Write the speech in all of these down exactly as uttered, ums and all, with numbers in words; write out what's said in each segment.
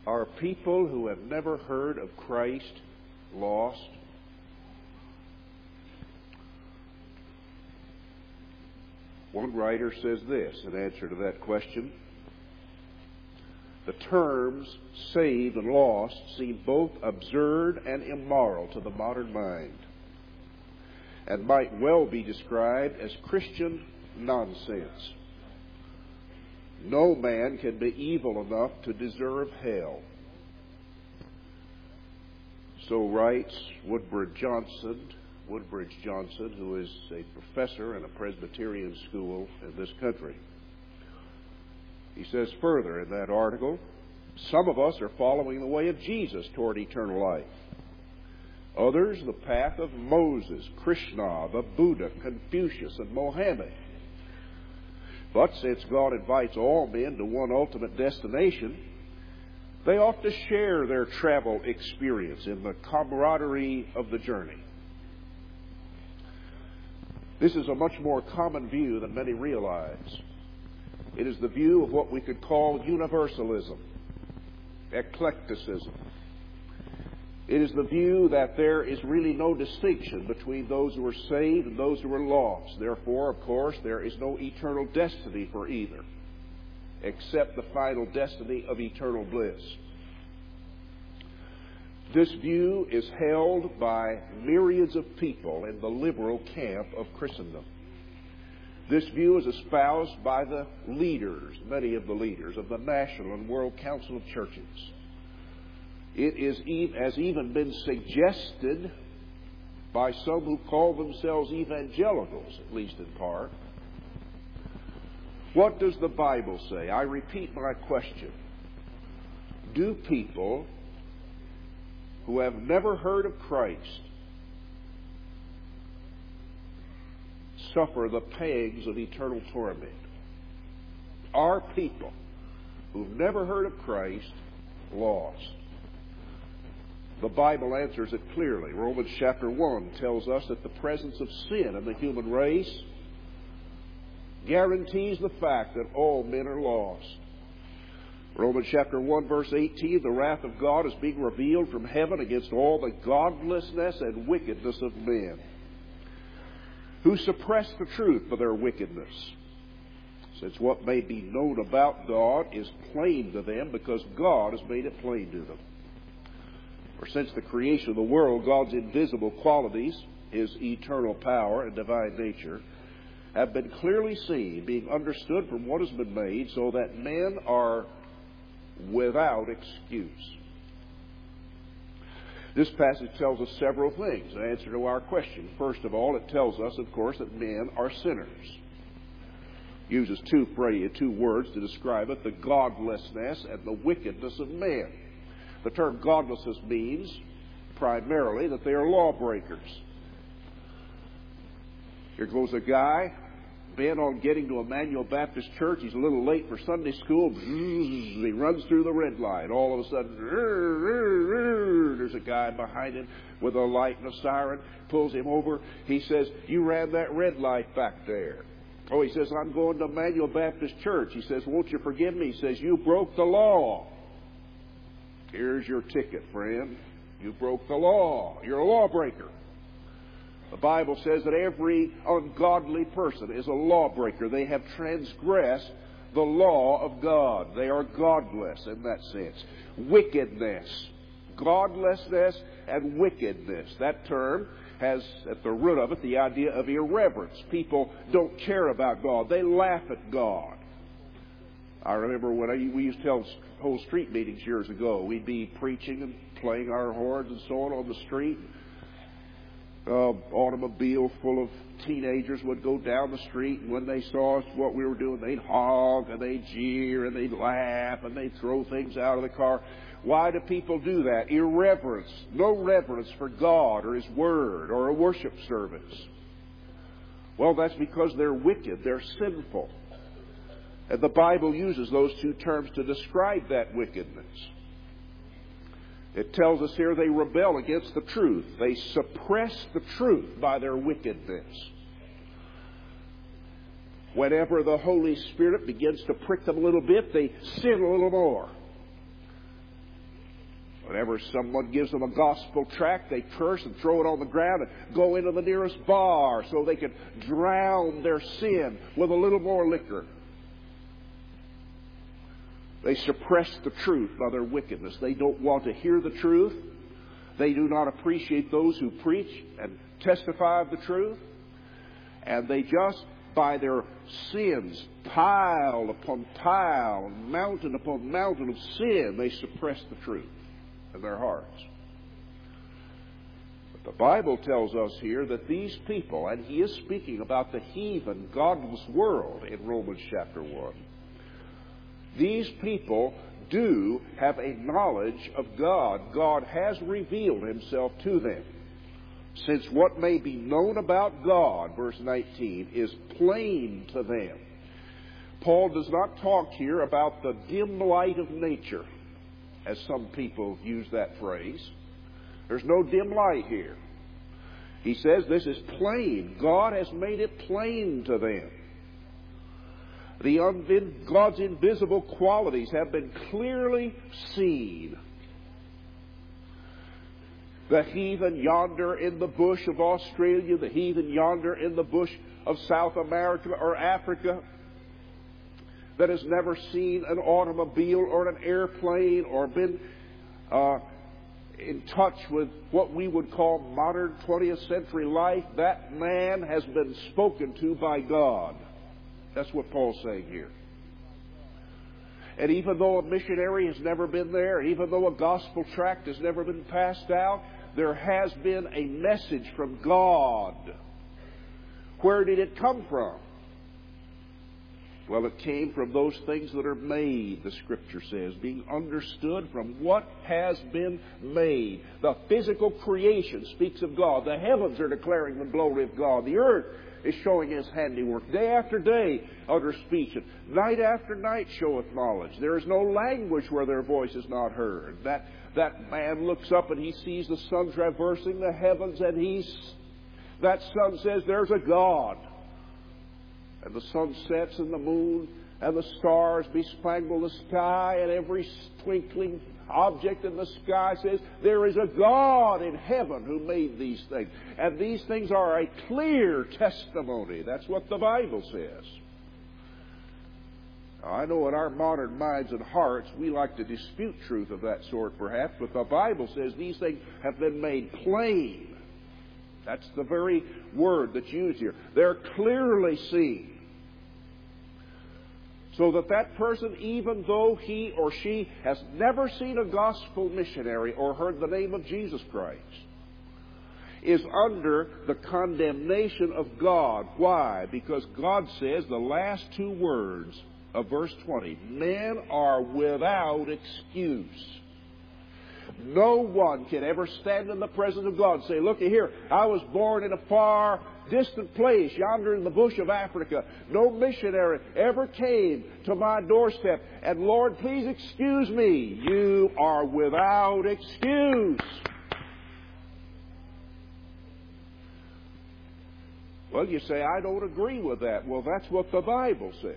Are people who have never heard of Christ lost? One writer says this in answer to that question: the terms saved and lost seem both absurd and immoral to the modern mind, and might well be described as Christian nonsense. No man can be evil enough to deserve hell. So writes Woodbridge Johnson, Woodbridge Johnson, who is a professor in a Presbyterian school in this country. He says further in that article, some of us are following the way of Jesus toward eternal life. Others, the path of Moses, Krishna, the Buddha, Confucius, and Mohammed. But since God invites all men to one ultimate destination, they ought to share their travel experience in the camaraderie of the journey. This is a much more common view than many realize. It is the view of what we could call universalism, eclecticism. It is the view that there is really no distinction between those who are saved and those who are lost. Therefore, of course, there is no eternal destiny for either, except the final destiny of eternal bliss. This view is held by myriads of people in the liberal camp of Christendom. This view is espoused by the leaders, many of the leaders of the National and World Council of Churches. It is, has even been suggested by some who call themselves evangelicals, at least in part. What does the Bible say? I repeat my question. Do people who have never heard of Christ suffer the pangs of eternal torment? Are people who've never heard of Christ lost? The Bible answers it clearly. Romans chapter one tells us that the presence of sin in the human race guarantees the fact that all men are lost. Romans chapter one verse eighteen, the wrath of God is being revealed from heaven against all the godlessness and wickedness of men, who suppress the truth by their wickedness, since what may be known about God is plain to them because God has made it plain to them. For since the creation of the world, God's invisible qualities, His eternal power and divine nature, have been clearly seen, being understood from what has been made, so that men are without excuse. This passage tells us several things in answer to our question. First of all, it tells us, of course, that men are sinners. It uses two phrases, two words to describe it: the godlessness and the wickedness of men. The term godlessness means primarily that they are lawbreakers. Here goes a guy bent on getting to Emmanuel Baptist Church. He's a little late for Sunday school. He runs through the red light. All of a sudden, there's a guy behind him with a light and a siren, pulls him over. He says, "You ran that red light back there." Oh, he says, "I'm going to Emmanuel Baptist Church." He says, "Won't you forgive me?" He says, "You broke the law." Here's your ticket, friend. You broke the law. You're a lawbreaker. The Bible says that every ungodly person is a lawbreaker. They have transgressed the law of God. They are godless in that sense. Wickedness. Godlessness and wickedness. That term has at the root of it the idea of irreverence. People don't care about God. They laugh at God. I remember when I, we used to have whole street meetings years ago. We'd be preaching and playing our horns and so on on the street. Uh, automobile full of teenagers would go down the street, and when they saw us, what we were doing, they'd honk and they'd jeer and they'd laugh and they'd throw things out of the car. Why do people do that? Irreverence. No reverence for God or His Word or a worship service. Well, that's because they're wicked. They're sinful. And the Bible uses those two terms to describe that wickedness. It tells us here they rebel against the truth. They suppress the truth by their wickedness. Whenever the Holy Spirit begins to prick them a little bit, they sin a little more. Whenever someone gives them a gospel tract, they curse and throw it on the ground and go into the nearest bar so they can drown their sin with a little more liquor. They suppress the truth by their wickedness. They don't want to hear the truth. They do not appreciate those who preach and testify of the truth. And they just, by their sins, pile upon pile, mountain upon mountain of sin, they suppress the truth in their hearts. But the Bible tells us here that these people, and he is speaking about the heathen, godless world in Romans chapter one, these people do have a knowledge of God. God has revealed himself to them. Since what may be known about God, verse nineteen, is plain to them. Paul does not talk here about the dim light of nature, as some people use that phrase. There's no dim light here. He says this is plain. God has made it plain to them. The un- God's invisible qualities have been clearly seen. The heathen yonder in the bush of Australia, the heathen yonder in the bush of South America or Africa, that has never seen an automobile or an airplane or been uh, in touch with what we would call modern twentieth century life, that man has been spoken to by God. That's what Paul's saying here. And even though a missionary has never been there, even though a gospel tract has never been passed out, there has been a message from God. Where did it come from? Well, it came from those things that are made, the Scripture says, being understood from what has been made. The physical creation speaks of God. The heavens are declaring the glory of God. The earth is showing his handiwork. Day after day utter speech, and night after night showeth knowledge. There is no language where their voice is not heard. That, that man looks up and he sees the sun traversing the heavens, and he's, that sun says there's a God. And the sun sets and the moon and the stars bespangle the sky, and every twinkling object in the sky says there is a God in heaven who made these things. And these things are a clear testimony. That's what the Bible says. Now, I know in our modern minds and hearts we like to dispute truth of that sort perhaps, but the Bible says these things have been made plain. That's the very word that's used here. They're clearly seen. So that that person, even though he or she has never seen a gospel missionary or heard the name of Jesus Christ, is under the condemnation of God. Why? Because God says the last two words of verse twenty, men are without excuse. No one can ever stand in the presence of God and say, look here, I was born in a far distant place yonder in the bush of Africa. No missionary ever came to my doorstep, and Lord, please excuse me. You are without excuse. Well, you say, I don't agree with that. Well, that's what the Bible says.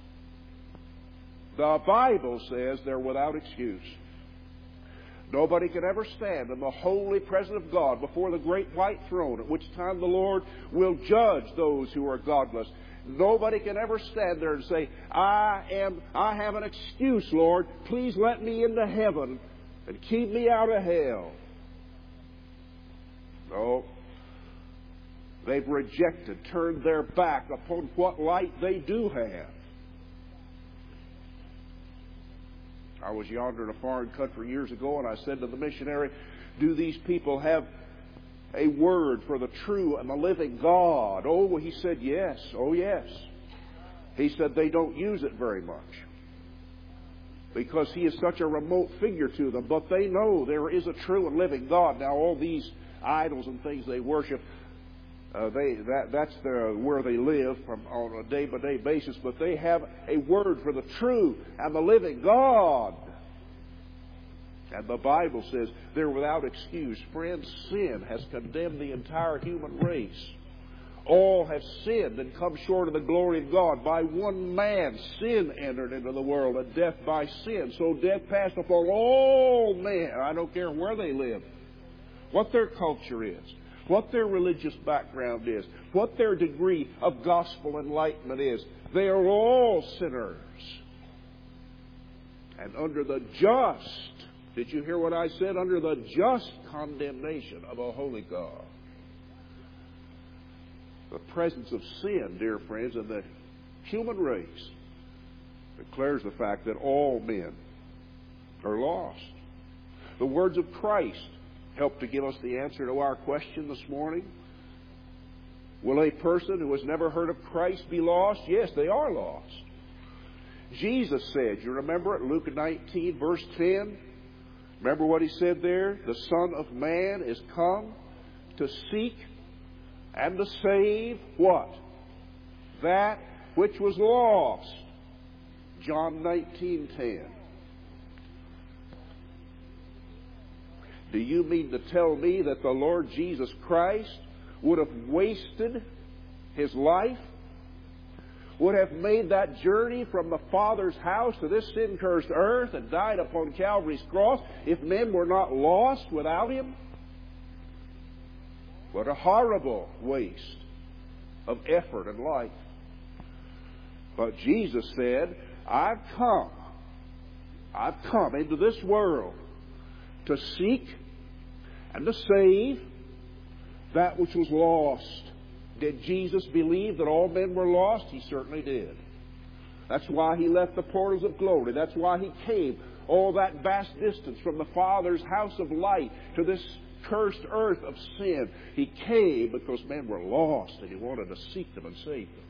The Bible says they're without excuse. Nobody can ever stand in the holy presence of God before the great white throne, at which time the Lord will judge those who are godless. Nobody can ever stand there and say, I am, I have an excuse, Lord. Please let me into heaven and keep me out of hell. No. They've rejected, turned their back upon what light they do have. I was yonder in a foreign country years ago, and I said to the missionary, do these people have a word for the true and the living God? Oh, he said, yes. Oh, yes. He said they don't use it very much because he is such a remote figure to them. But they know there is a true and living God. Now, all these idols and things they worship, Uh, they that that's their, where they live from on a day-by-day basis. But they have a word for the true and the living God. And the Bible says they're without excuse. Friends, sin has condemned the entire human race. All have sinned and come short of the glory of God. By one man sin entered into the world, and death by sin. So death passed upon all men. I don't care where they live, what their culture is, what their religious background is, what their degree of gospel enlightenment is. They are all sinners. And under the just, did you hear what I said? Under the just condemnation of a holy God. The presence of sin, dear friends, in the human race declares the fact that all men are lost. The words of Christ help to give us the answer to our question this morning. Will a person who has never heard of Christ be lost? Yes, they are lost. Jesus said, you remember it, Luke nineteen, verse ten? Remember what he said there? The Son of Man is come to seek and to save what? That which was lost. John nineteen ten. Do you mean to tell me that the Lord Jesus Christ would have wasted His life, would have made that journey from the Father's house to this sin-cursed earth and died upon Calvary's cross if men were not lost without Him? What a horrible waste of effort and life. But Jesus said, I've come, I've come into this world to seek and to save that which was lost. Did Jesus believe that all men were lost? He certainly did. That's why He left the portals of glory. That's why He came all that vast distance from the Father's house of light to this cursed earth of sin. He came because men were lost and He wanted to seek them and save them.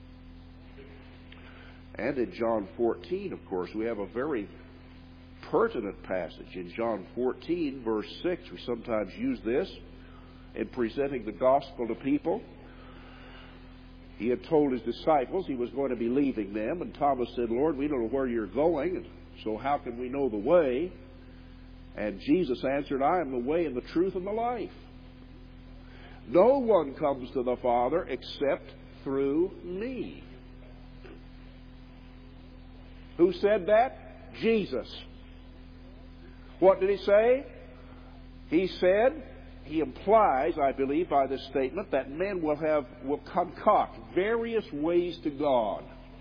And in John fourteen, of course, we have a very pertinent passage. In John fourteen, verse six, we sometimes use this in presenting the gospel to people. He had told His disciples He was going to be leaving them, and Thomas said, Lord, we don't know where You're going, and so how can we know the way? And Jesus answered, I am the way and the truth and the life. No one comes to the Father except through me. Who said that? Jesus. What did He say? He said, He implies, I believe, by this statement, that men will have will concoct various ways to God.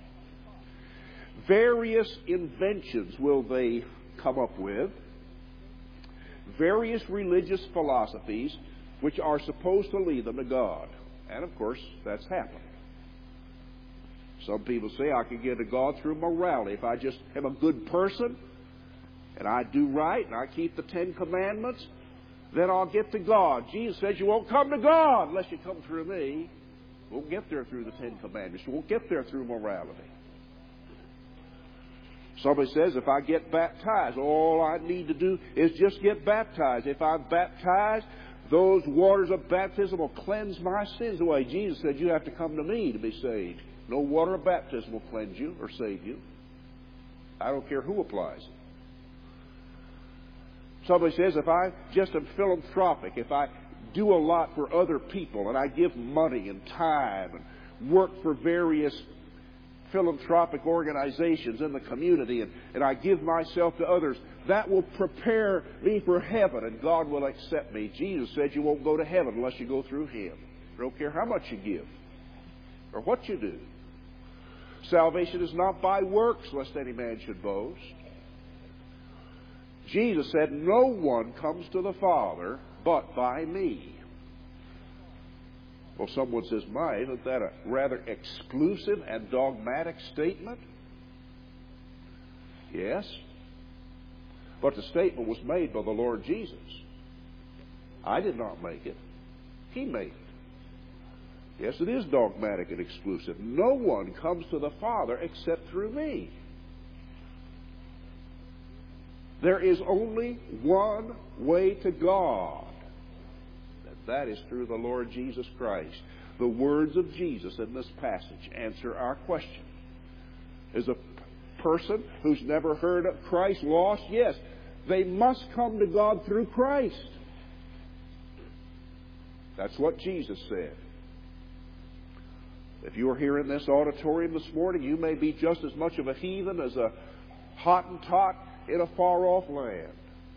Various inventions will they come up with. Various religious philosophies which are supposed to lead them to God. And of course, that's happened. Some people say I can get to God through morality. If I just am a good person and I do right and I keep the Ten Commandments, then I'll get to God. Jesus says you won't come to God unless you come through me. You won't get there through the Ten Commandments. You won't get there through morality. Somebody says if I get baptized, all I need to do is just get baptized. If I'm baptized, those waters of baptism will cleanse my sins away. Jesus said you have to come to me to be saved. No water of baptism will cleanse you or save you. I don't care who applies it. Somebody says if I just am philanthropic, if I do a lot for other people and I give money and time and work for various philanthropic organizations in the community and, and I give myself to others, that will prepare me for heaven and God will accept me. Jesus said you won't go to heaven unless you go through Him. I don't care how much you give or what you do. Salvation is not by works, lest any man should boast. Jesus said, no one comes to the Father but by me. Well, someone says, my, isn't that a rather exclusive and dogmatic statement? Yes. But the statement was made by the Lord Jesus. I did not make it. He made it. Yes, it is dogmatic and exclusive. No one comes to the Father except through me. There is only one way to God. And that is through the Lord Jesus Christ. The words of Jesus in this passage answer our question. Is a person who's never heard of Christ lost? Yes. They must come to God through Christ. That's what Jesus said. If you're here in this auditorium this morning, you may be just as much of a heathen as a Hottentot in a far-off land.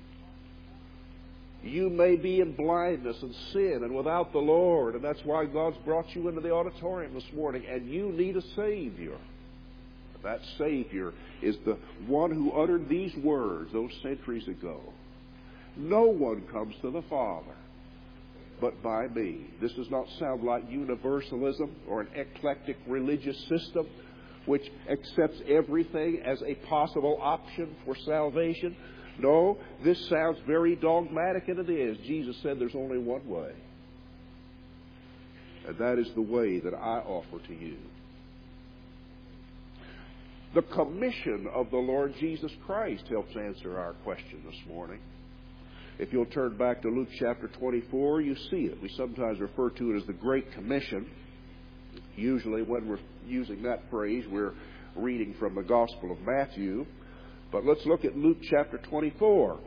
You may be in blindness and sin and without the Lord, and that's why God's brought you into the auditorium this morning, and you need a Savior. That Savior is the one who uttered these words those centuries ago. No one comes to the Father but by me. This does not sound like universalism or an eclectic religious system which accepts everything as a possible option for salvation. No, this sounds very dogmatic, and it is. Jesus said there's only one way. And that is the way that I offer to you. The commission of the Lord Jesus Christ helps answer our question this morning. If you'll turn back to Luke chapter twenty-four, you see it. We sometimes refer to it as the Great Commission. Usually when we're using that phrase, we're reading from the Gospel of Matthew. But let's look at Luke chapter twenty-four,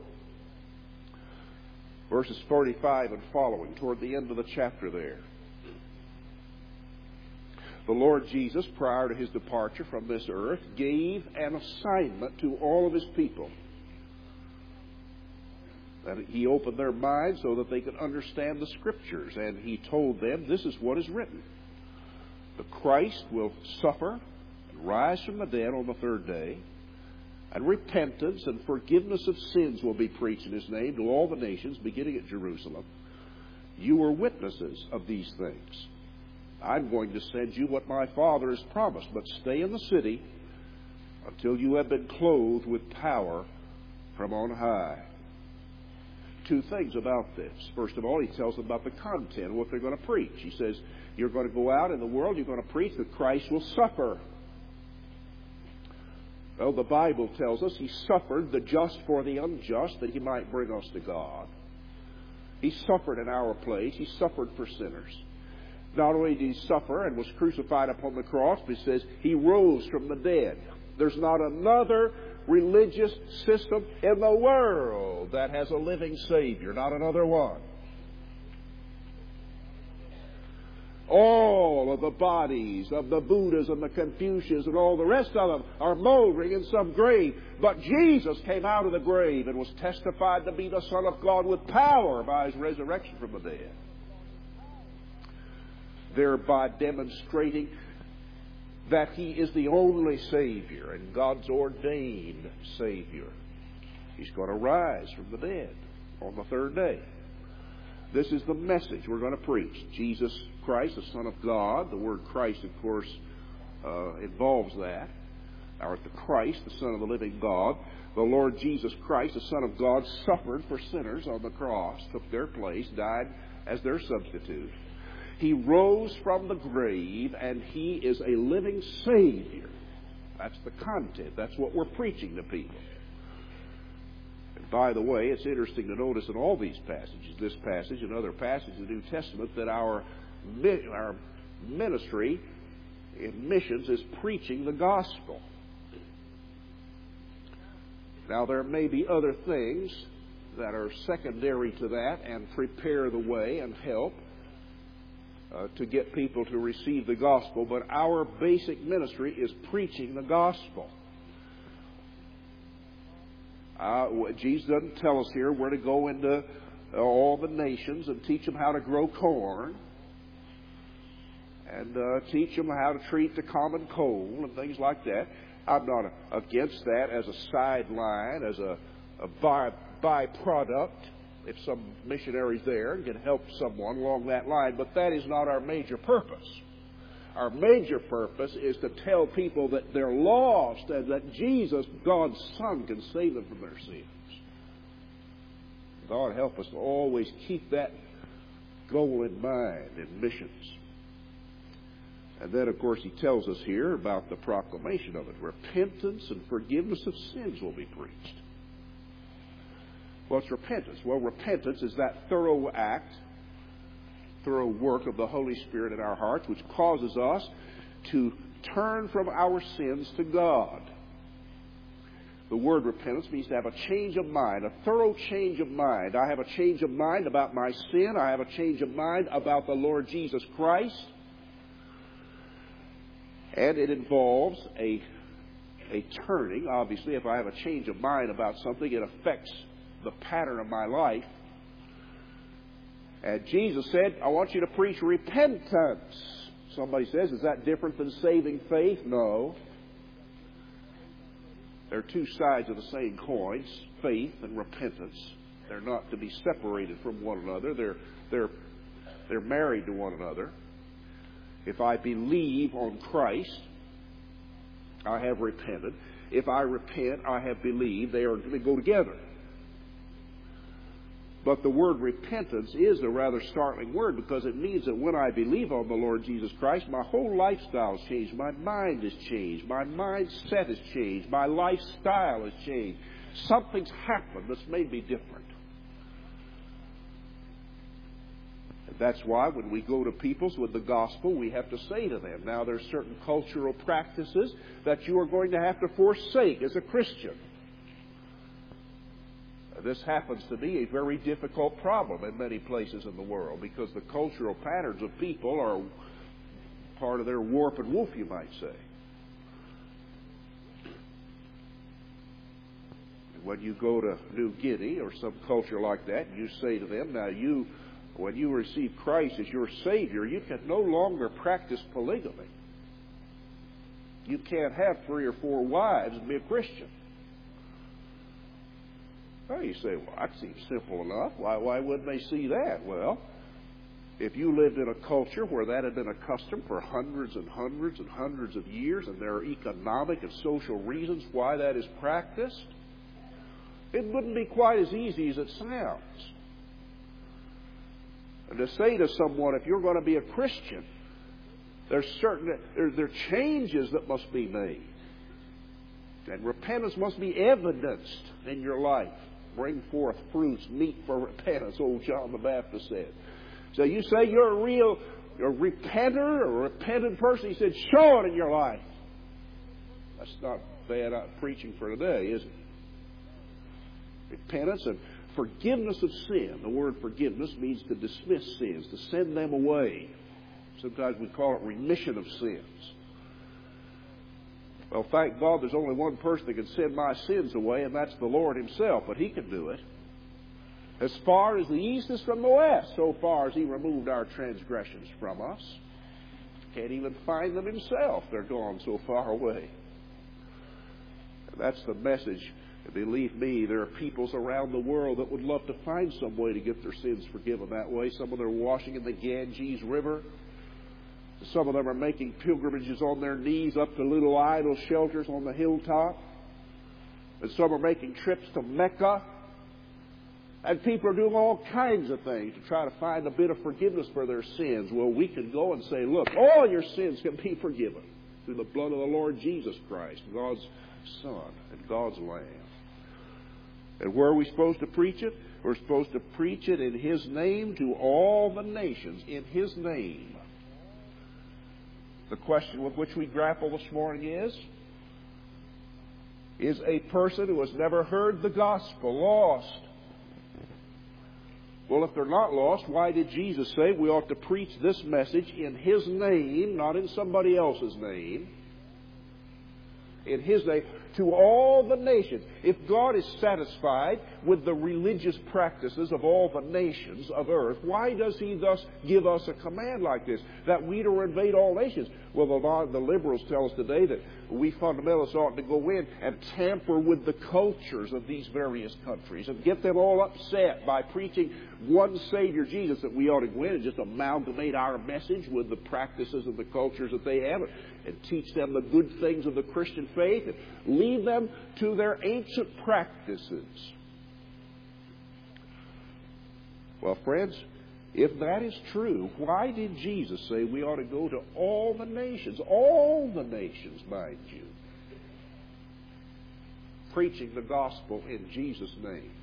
verses forty-five and following, toward the end of the chapter there. The Lord Jesus, prior to His departure from this earth, gave an assignment to all of His people. And He opened their minds so that they could understand the Scriptures. And He told them, this is what is written. The Christ will suffer and rise from the dead on the third day. And repentance and forgiveness of sins will be preached in His name to all the nations, beginning at Jerusalem. You are witnesses of these things. I'm going to send you what my Father has promised, but stay in the city until you have been clothed with power from on high. Two things about this. First of all, He tells them about the content, what they're going to preach. He says, you're going to go out in the world, you're going to preach that Christ will suffer. Well, the Bible tells us He suffered the just for the unjust, that He might bring us to God. He suffered in our place. He suffered for sinners. Not only did He suffer and was crucified upon the cross, but He says He rose from the dead. There's not another religious system in the world that has a living Savior. Not another one. All of the bodies of the Buddhas and the Confucians and all the rest of them are moldering in some grave. But Jesus came out of the grave and was testified to be the Son of God with power by His resurrection from the dead, thereby demonstrating that He is the only Savior and God's ordained Savior. He's going to rise from the dead on the third day. This is the message we're going to preach. Jesus Christ, the Son of God. The word Christ, of course, uh, involves that. Or the Christ, the Son of the living God. The Lord Jesus Christ, the Son of God, suffered for sinners on the cross, took their place, died as their substitute. He rose from the grave, and He is a living Savior. That's the content. That's what we're preaching to people. And by the way, it's interesting to notice in all these passages, this passage and other passages of the New Testament, that our, our ministry in missions is preaching the gospel. Now, there may be other things that are secondary to that and prepare the way and help Uh, to get people to receive the gospel, but our basic ministry is preaching the gospel. Uh, Jesus doesn't tell us here we're to go into uh, all the nations and teach them how to grow corn and uh, teach them how to treat the common cold and things like that. I'm not against that as a sideline, as a, a by, byproduct. If some missionaries there can help someone along that line, but that is not our major purpose. Our major purpose is to tell people that they're lost and that Jesus, God's Son, can save them from their sins. God help us to always keep that goal in mind in missions. And then, of course, He tells us here about the proclamation of it. Repentance and forgiveness of sins will be preached. Well, it's repentance. Well, repentance is that thorough act, thorough work of the Holy Spirit in our hearts, which causes us to turn from our sins to God. The word repentance means to have a change of mind, a thorough change of mind. I have a change of mind about my sin. I have a change of mind about the Lord Jesus Christ. And it involves a, a turning. Obviously, if I have a change of mind about something, it affects the pattern of my life. And Jesus said, I want you to preach repentance. Somebody says, is that different than saving faith? No. They're two sides of the same coin, faith and repentance. They're not to be separated from one another. They're, they're, they're married to one another. If I believe on Christ, I have repented. If I repent, I have believed. They are they go together. But the word repentance is a rather startling word, because it means that when I believe on the Lord Jesus Christ, my whole lifestyle has changed. My mind has changed. My mindset has changed. My lifestyle has changed. Something's happened that's made me different. And that's why when we go to peoples with the gospel, we have to say to them, now there's certain cultural practices that you are going to have to forsake as a Christian. This happens to be a very difficult problem in many places in the world, because the cultural patterns of people are part of their warp and woof, you might say. And when you go to New Guinea or some culture like that, and you say to them, now you, when you receive Christ as your Savior, you can no longer practice polygamy. You can't have three or four wives and be a Christian. Well, you say, well, that seems simple enough. Why, why wouldn't they see that? Well, if you lived in a culture where that had been a custom for hundreds and hundreds and hundreds of years, and there are economic and social reasons why that is practiced, it wouldn't be quite as easy as it sounds. And to say to someone, if you're going to be a Christian, there's certain there, there are changes that must be made. And repentance must be evidenced in your life. Bring forth fruits meet for repentance, old John the Baptist said. So you say you're a real you're a repenter, a repentant person. He said, show it in your life. That's not bad preaching for today, is it? Repentance and forgiveness of sin. The word forgiveness means to dismiss sins, to send them away. Sometimes we call it remission of sins. Well, thank God there's only one person that can send my sins away, and that's the Lord Himself. But He can do it. As far as the east is from the west, so far as He removed our transgressions from us. Can't even find them Himself. They're gone so far away. And that's the message. And believe me, there are peoples around the world that would love to find some way to get their sins forgiven that way. Some of them are washing in the Ganges River. Some of them are making pilgrimages on their knees up to little idol shelters on the hilltop. And some are making trips to Mecca. And people are doing all kinds of things to try to find a bit of forgiveness for their sins. Well, we can go and say, look, all your sins can be forgiven through the blood of the Lord Jesus Christ, God's Son and God's Lamb. And where are we supposed to preach it? We're supposed to preach it in His name to all the nations, in His name. The question with which we grapple this morning is, is a person who has never heard the gospel lost? Well, if they're not lost, why did Jesus say we ought to preach this message in His name, not in somebody else's name? In His name, to all the nations. If God is satisfied with the religious practices of all the nations of earth, why does He thus give us a command like this, that we to invade all nations? Well, the, the liberals tell us today that we fundamentalists ought to go in and tamper with the cultures of these various countries and get them all upset by preaching one Savior, Jesus, that we ought to go in and just amalgamate our message with the practices of the cultures that they have and teach them the good things of the Christian faith and lead them to their ancient practices. Well, friends, if that is true, why did Jesus say we ought to go to all the nations? All the nations, mind you. Preaching the gospel in Jesus' name.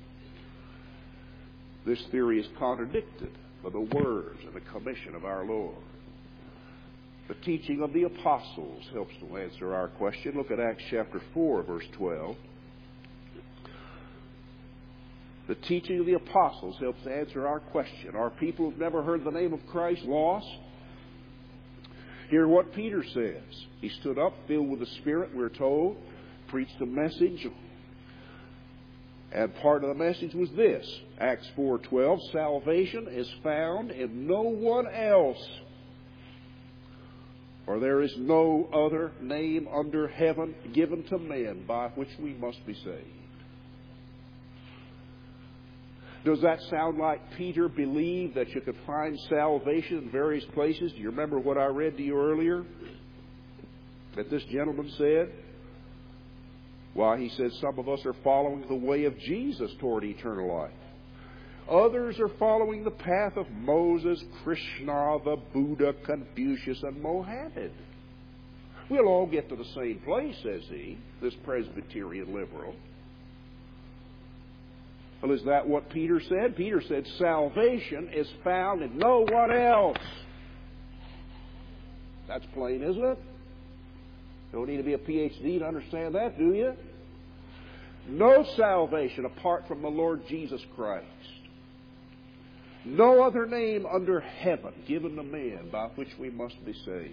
This theory is contradicted by the words and the commission of our Lord. The teaching of the apostles helps to answer our question. Look at Acts chapter four, verse twelve. The teaching of the apostles helps to answer our question. Are people who've never heard the name of Christ lost? Hear what Peter says. He stood up, filled with the Spirit, we're told, preached a message. And part of the message was this, Acts four twelve, salvation is found in no one else. For there is no other name under heaven given to men by which we must be saved. Does that sound like Peter believed that you could find salvation in various places? Do you remember what I read to you earlier? That this gentleman said? Why, he says some of us are following the way of Jesus toward eternal life. Others are following the path of Moses, Krishna, the Buddha, Confucius, and Mohammed. We'll all get to the same place, says he, this Presbyterian liberal. Well, is that what Peter said? Peter said salvation is found in no one else. That's plain, isn't it? Don't need to be a P H D to understand that, do you? No salvation apart from the Lord Jesus Christ. No other name under heaven given to men by which we must be saved.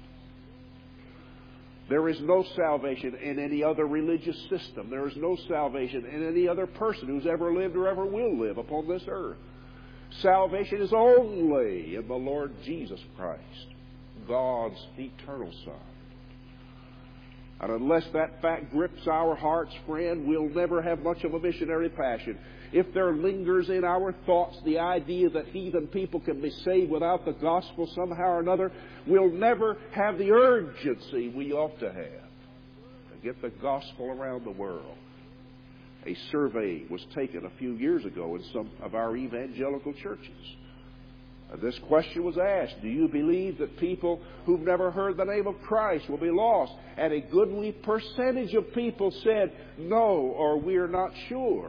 There is no salvation in any other religious system. There is no salvation in any other person who's ever lived or ever will live upon this earth. Salvation is only in the Lord Jesus Christ, God's eternal Son. And unless that fact grips our hearts, friend, we'll never have much of a missionary passion. If there lingers in our thoughts the idea that heathen people can be saved without the gospel somehow or another, we'll never have the urgency we ought to have to get the gospel around the world. A survey was taken a few years ago in some of our evangelical churches. This question was asked, do you believe that people who've never heard the name of Christ will be lost? And a goodly percentage of people said, no, or we're not sure.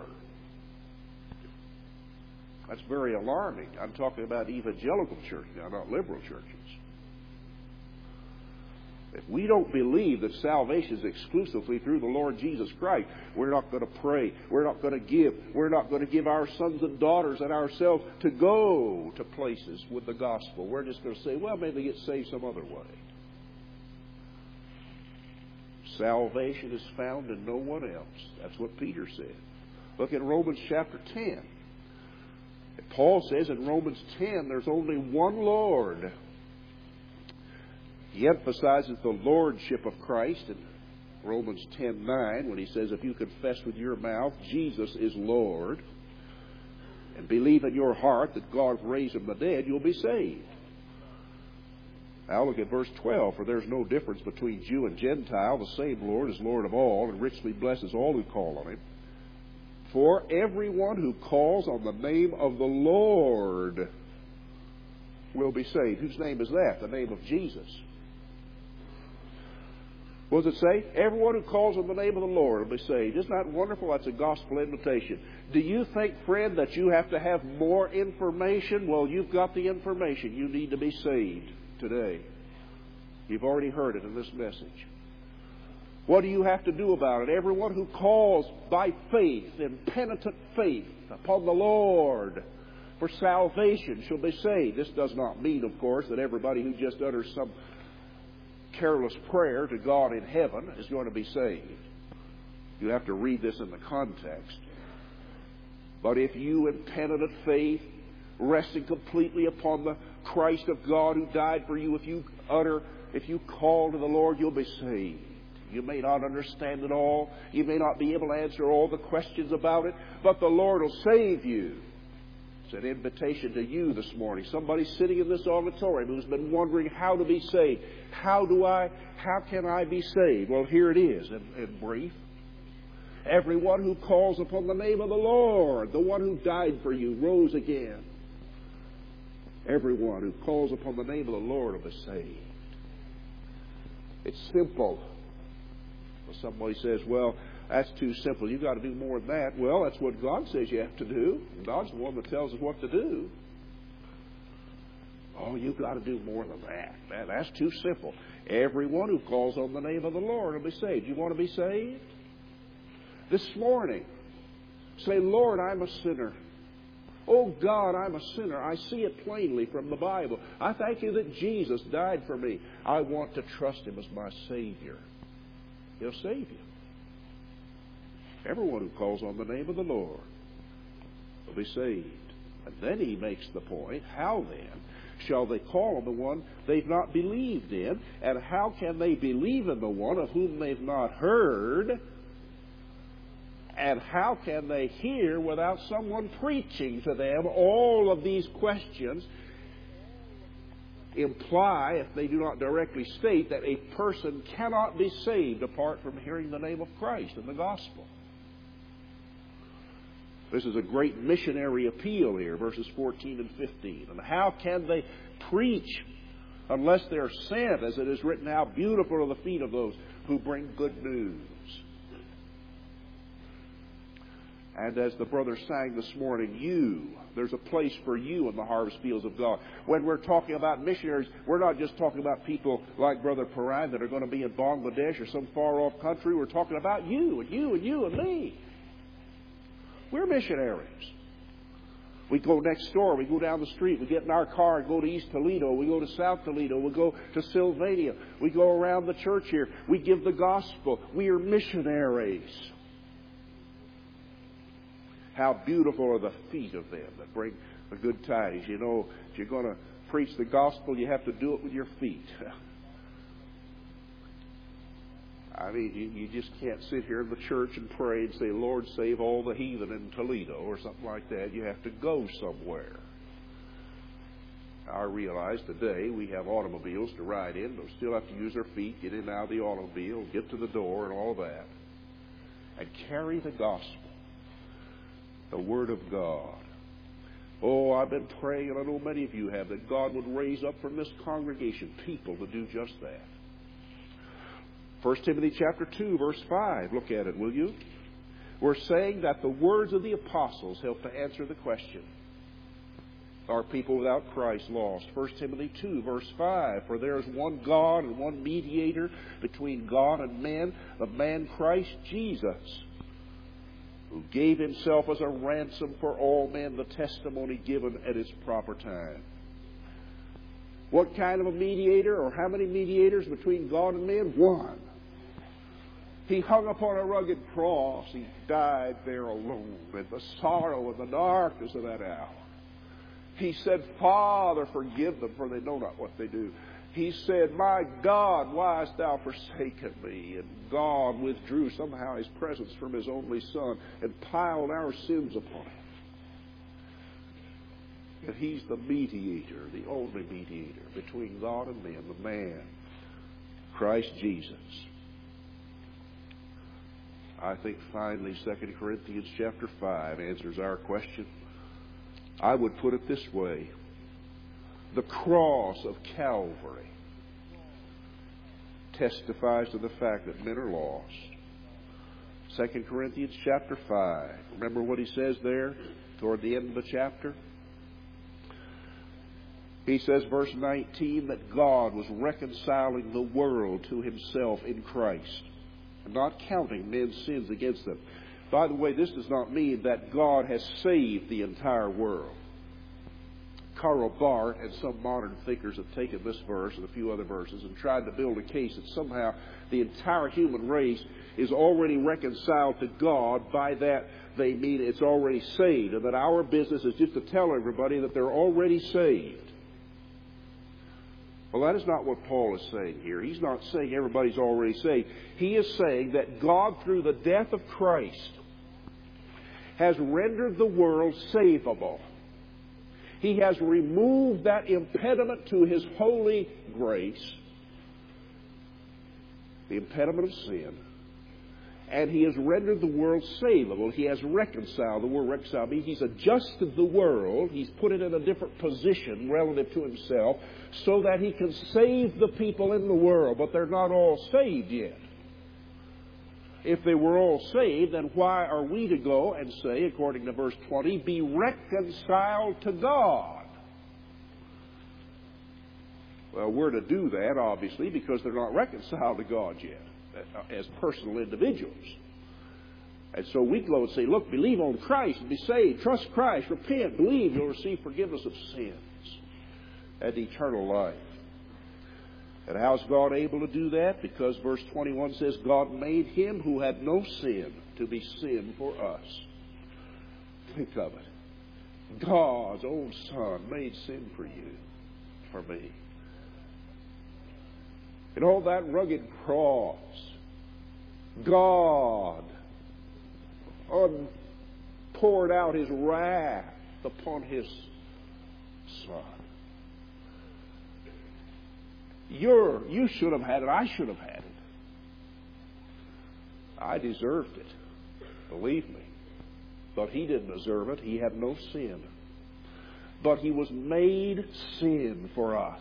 That's very alarming. I'm talking about evangelical churches now, not liberal churches. If we don't believe that salvation is exclusively through the Lord Jesus Christ, we're not going to pray. We're not going to give. We're not going to give our sons and daughters and ourselves to go to places with the gospel. We're just going to say, well, maybe they get saved some other way. Salvation is found in no one else. That's what Peter said. Look at Romans chapter ten. Paul says in Romans ten, there's only one Lord. He emphasizes the lordship of Christ in Romans ten nine when he says, if you confess with your mouth Jesus is Lord and believe in your heart that God raised him from the dead, you'll be saved. Now look at verse twelve. For there's no difference between Jew and Gentile. The same Lord is Lord of all and richly blesses all who call on him. For everyone who calls on the name of the Lord will be saved. Whose name is that? The name of Jesus. What does it say? Everyone who calls on the name of the Lord will be saved. Isn't that wonderful? That's a gospel invitation. Do you think, friend, that you have to have more information? Well, you've got the information. You need to be saved today. You've already heard it in this message. What do you have to do about it? Everyone who calls by faith, in penitent faith, upon the Lord for salvation shall be saved. This does not mean, of course, that everybody who just utters some careless prayer to God in heaven is going to be saved. You have to read this in the context. But if you, in penitent faith, resting completely upon the Christ of God who died for you, if you utter, if you call to the Lord, you'll be saved. You may not understand it all. You may not be able to answer all the questions about it, but the Lord will save you. It's an invitation to you this morning. Somebody sitting in this auditorium who's been wondering how to be saved. How do I, how can I be saved? Well, here it is in, in brief. Everyone who calls upon the name of the Lord, the one who died for you, rose again. Everyone who calls upon the name of the Lord will be saved. It's simple. Well, somebody says, well, that's too simple. You've got to do more than that. Well, that's what God says you have to do. God's the one that tells us what to do. Oh, you've got to do more than that. Man, that's too simple. Everyone who calls on the name of the Lord will be saved. You want to be saved? This morning, say, Lord, I'm a sinner. Oh God, I'm a sinner. I see it plainly from the Bible. I thank you that Jesus died for me. I want to trust Him as my Savior. He'll save you. Everyone who calls on the name of the Lord will be saved. And then He makes the point, how then shall they call on the one they've not believed in? And how can they believe in the one of whom they've not heard? And how can they hear without someone preaching to them? All of these questions imply, if they do not directly state, that a person cannot be saved apart from hearing the name of Christ and the gospel. This is a great missionary appeal here, verses fourteen and fifteen. And how can they preach unless they're sent, as it is written, how beautiful are the feet of those who bring good news? And as the brother sang this morning, you, there's a place for you in the harvest fields of God. When we're talking about missionaries, we're not just talking about people like Brother Paran that are going to be in Bangladesh or some far-off country. We're talking about you and you and you and me. We're missionaries. We go next door. We go down the street. We get in our car and go to East Toledo. We go to South Toledo. We go to Sylvania. We go around the church here. We give the gospel. We are missionaries. How beautiful are the feet of them that bring the good tidings. You know, if you're going to preach the gospel, you have to do it with your feet. I mean, you, you just can't sit here in the church and pray and say, Lord, save all the heathen in Toledo or something like that. You have to go somewhere. I realize today we have automobiles to ride in, but we still have to use our feet, get in and out of the automobile, get to the door and all that, and carry the gospel. The Word of God. Oh, I've been praying, and I know many of you have, that God would raise up from this congregation people to do just that. First Timothy chapter two, verse five. Look at it, will you? We're saying that the words of the apostles help to answer the question. Are people without Christ lost? First Timothy two, verse five. For there is one God and one mediator between God and men, the man Christ Jesus, who gave Himself as a ransom for all men, the testimony given at its proper time. What kind of a mediator, or how many mediators between God and men? One. He hung upon a rugged cross. He died there alone in the sorrow and the darkness of that hour. He said, Father, forgive them, for they know not what they do. He said, my God, why hast thou forsaken me? And God withdrew somehow His presence from His only Son and piled our sins upon Him. And He's the mediator, the only mediator between God and men, the man, Christ Jesus. I think finally Second Corinthians chapter five answers our question. I would put it this way. The cross of Calvary testifies to the fact that men are lost. Second Corinthians chapter five. Remember what he says there toward the end of the chapter? He says, verse nineteen, that God was reconciling the world to Himself in Christ, and not counting men's sins against them. By the way, this does not mean that God has saved the entire world. Karl Barth and some modern thinkers have taken this verse and a few other verses and tried to build a case that somehow the entire human race is already reconciled to God. By that they mean it's already saved, and that our business is just to tell everybody that they're already saved. Well, that is not what Paul is saying here. He's not saying everybody's already saved. He is saying that God, through the death of Christ, has rendered the world savable. He has removed that impediment to His holy grace, the impediment of sin, and He has rendered the world savable. He has reconciled. The word reconcile means He's adjusted the world. He's put it in a different position relative to Himself so that He can save the people in the world, but they're not all saved yet. If they were all saved, then why are we to go and say, according to verse twenty, be reconciled to God? Well, we're to do that, obviously, because they're not reconciled to God yet as personal individuals. And so we go and say, look, believe on Christ and be saved. Trust Christ. Repent. Believe you'll receive forgiveness of sins and eternal life. And how's God able to do that? Because verse twenty-one says, God made him who had no sin to be sin for us. Think of it. God's own Son made sin for you, for me. And on that rugged cross, God poured out his wrath upon his Son. You're, you should have had it. I should have had it. I deserved it. Believe me. But he didn't deserve it. He had no sin. But he was made sin for us.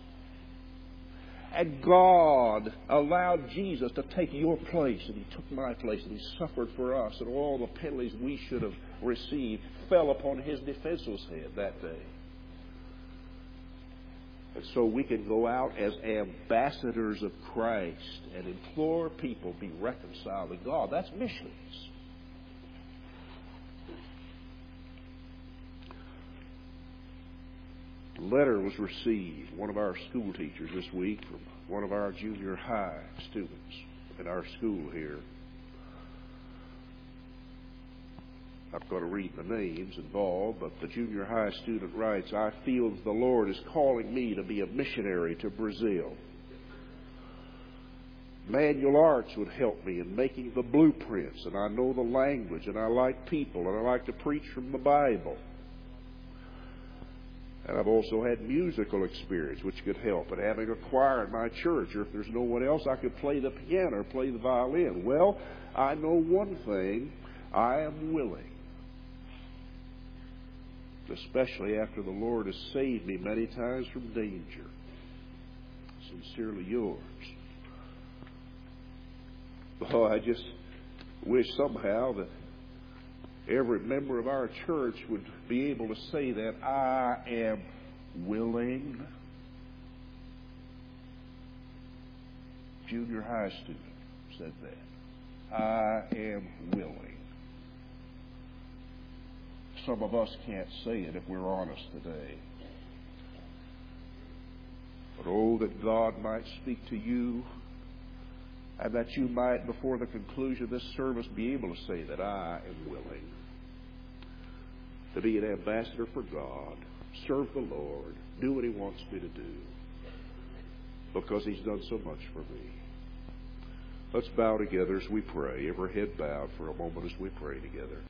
And God allowed Jesus to take your place, and he took my place, and he suffered for us, and all the penalties we should have received fell upon his defenseless head that day. And so we can go out as ambassadors of Christ and implore people be reconciled to God. That's missions. A letter was received, one of our school teachers this week, from one of our junior high students in our school here. I'm not going to read the names involved, but the junior high student writes, I feel the Lord is calling me to be a missionary to Brazil. Manual arts would help me in making the blueprints, and I know the language, and I like people, and I like to preach from the Bible. And I've also had musical experience, which could help. And having a choir in my church, or if there's no one else, I could play the piano or play the violin. Well, I know one thing. I am willing. Especially after the Lord has saved me many times from danger. Sincerely yours. Oh, I just wish somehow that every member of our church would be able to say that I am willing. Junior high student said that. I am willing. Some of us can't say it if we're honest today. But oh, that God might speak to you, and that you might, before the conclusion of this service, be able to say that I am willing to be an ambassador for God, serve the Lord, do what he wants me to do, because he's done so much for me. Let's bow together as we pray, every head bowed for a moment as we pray together.